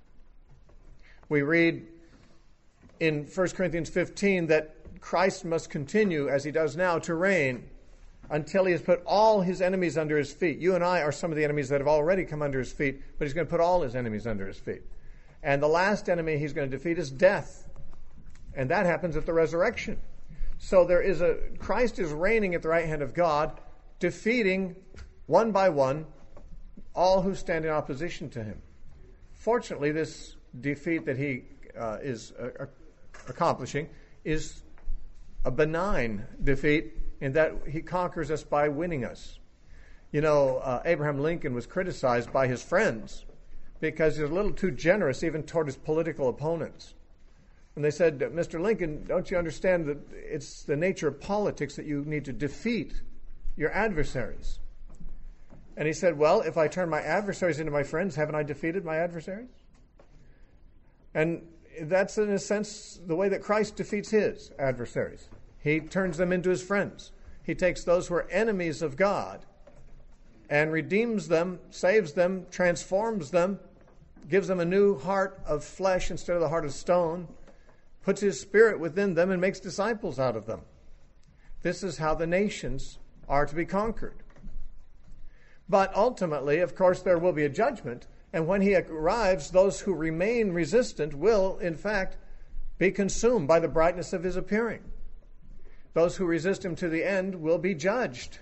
We read in First Corinthians fifteen that Christ must continue, as he does now, to reign until he has put all his enemies under his feet. You and I are some of the enemies that have already come under his feet, but he's going to put all his enemies under his feet. And the last enemy he's going to defeat is death. And that happens at the resurrection. So there is a Christ is reigning at the right hand of God, defeating one by one all who stand in opposition to him. Fortunately, this defeat that he uh, is uh, accomplishing is a benign defeat in that he conquers us by winning us. You know, uh, Abraham Lincoln was criticized by his friends because he was a little too generous even toward his political opponents. And they said, Mister Lincoln, don't you understand that it's the nature of politics that you need to defeat your adversaries? And he said, well, if I turn my adversaries into my friends, haven't I defeated my adversaries? And that's, in a sense, the way that Christ defeats his adversaries. He turns them into his friends. He takes those who are enemies of God and redeems them, saves them, transforms them, gives them a new heart of flesh instead of the heart of stone, puts his Spirit within them, and makes disciples out of them. This is how the nations are to be conquered. But ultimately, of course, there will be a judgment, and when he arrives, those who remain resistant will, in fact, be consumed by the brightness of his appearing. Those who resist him to the end will be judged.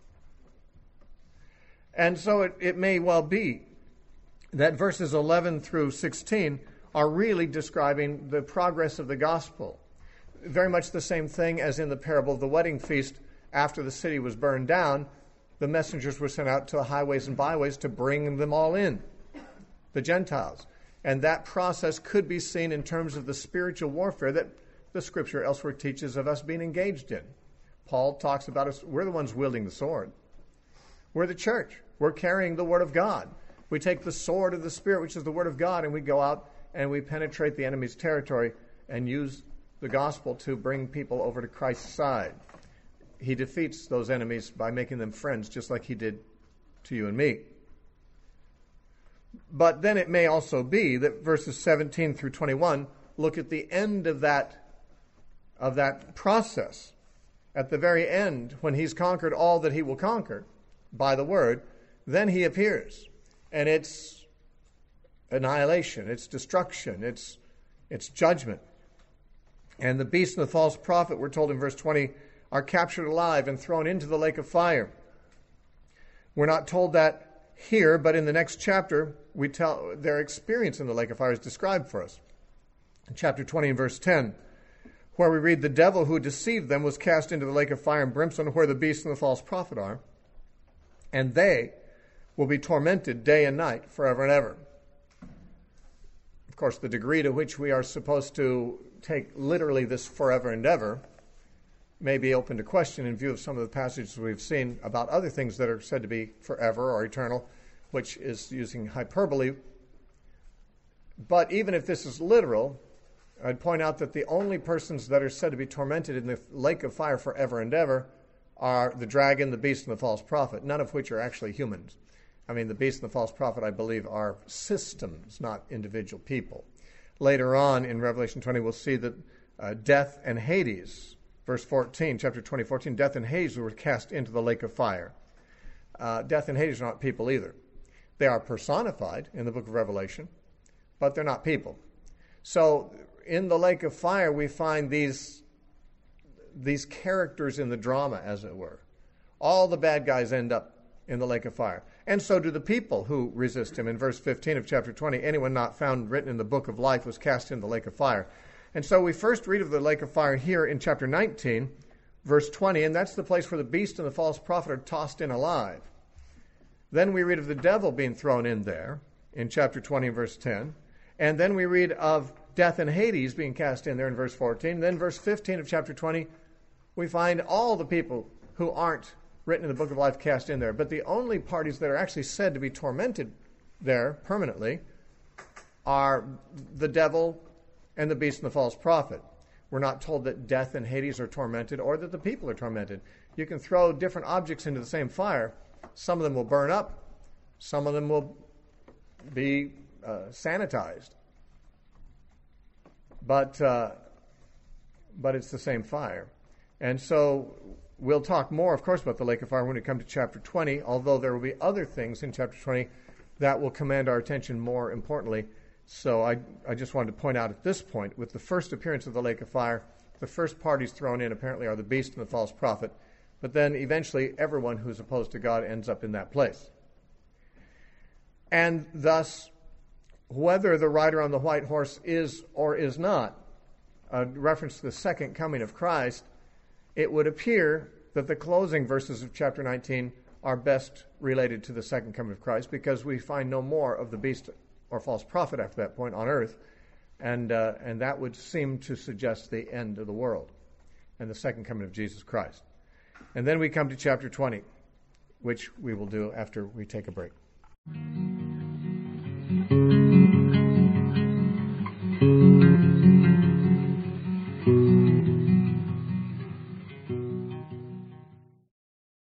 And so it, it may well be that verses eleven through sixteen are really describing the progress of the gospel. Very much the same thing as in the parable of the wedding feast. After the city was burned down, the messengers were sent out to the highways and byways to bring them all in, the Gentiles. And that process could be seen in terms of the spiritual warfare that the Scripture elsewhere teaches of us being engaged in. Paul talks about us, we're the ones wielding the sword. We're the church. We're carrying the Word of God. We take the sword of the Spirit, which is the Word of God, and we go out and we penetrate the enemy's territory and use the gospel to bring people over to Christ's side. He defeats those enemies by making them friends, just like he did to you and me. But then it may also be that verses seventeen through twenty-one look at the end of that, of that process. At the very end, when he's conquered all that he will conquer by the word, then he appears. And it's annihilation, it's destruction, it's, it's judgment. And the beast and the false prophet, we're told in verse twenty, are captured alive and thrown into the lake of fire. We're not told that here, but in the next chapter, we tell their experience in the lake of fire is described for us. In chapter twenty and verse ten, where we read, the devil who deceived them was cast into the lake of fire and brimstone, where the beast and the false prophet are, and they will be tormented day and night forever and ever. Of course, the degree to which we are supposed to take literally this forever and ever may be open to question in view of some of the passages we've seen about other things that are said to be forever or eternal, which is using hyperbole. But even if this is literal, I'd point out that the only persons that are said to be tormented in the lake of fire forever and ever are the dragon, the beast, and the false prophet, none of which are actually humans. I mean, the beast and the false prophet, I believe, are systems, not individual people. Later on in Revelation twenty, we'll see that uh, death and Hades, verse fourteen, chapter twenty, fourteen, death and Hades were cast into the lake of fire. Uh, death and Hades are not people either. They are personified in the book of Revelation, but they're not people. So in the lake of fire, we find these, these characters in the drama, as it were. All the bad guys end up in the lake of fire. And so do the people who resist him. In verse fifteen of chapter twenty, anyone not found written in the book of life was cast into the lake of fire. And so we first read of the lake of fire here in chapter nineteen, verse twenty, and that's the place where the beast and the false prophet are tossed in alive. Then we read of the devil being thrown in there in chapter twenty, verse ten. And then we read of death and Hades being cast in there in verse fourteen. Then verse fifteen of chapter twenty, we find all the people who aren't written in the book of life cast in there. But the only parties that are actually said to be tormented there permanently are the devil and the beast and the false prophet. We're not told that death and Hades are tormented or that the people are tormented. You can throw different objects into the same fire. Some of them will burn up. Some of them will be uh, sanitized. But, uh, but it's the same fire. And so we'll talk more, of course, about the lake of fire when we come to chapter twenty, although there will be other things in chapter twenty that will command our attention more importantly. So I, I just wanted to point out at this point, with the first appearance of the lake of fire, the first parties thrown in apparently are the beast and the false prophet, but then eventually everyone who's opposed to God ends up in that place. And thus, whether the rider on the white horse is or is not a reference to the second coming of Christ, it would appear that the closing verses of chapter nineteen are best related to the second coming of Christ, because we find no more of the beast or false prophet after that point on earth, and uh, and that would seem to suggest the end of the world and the second coming of Jesus Christ. And then we come to chapter twenty, which we will do after we take a break.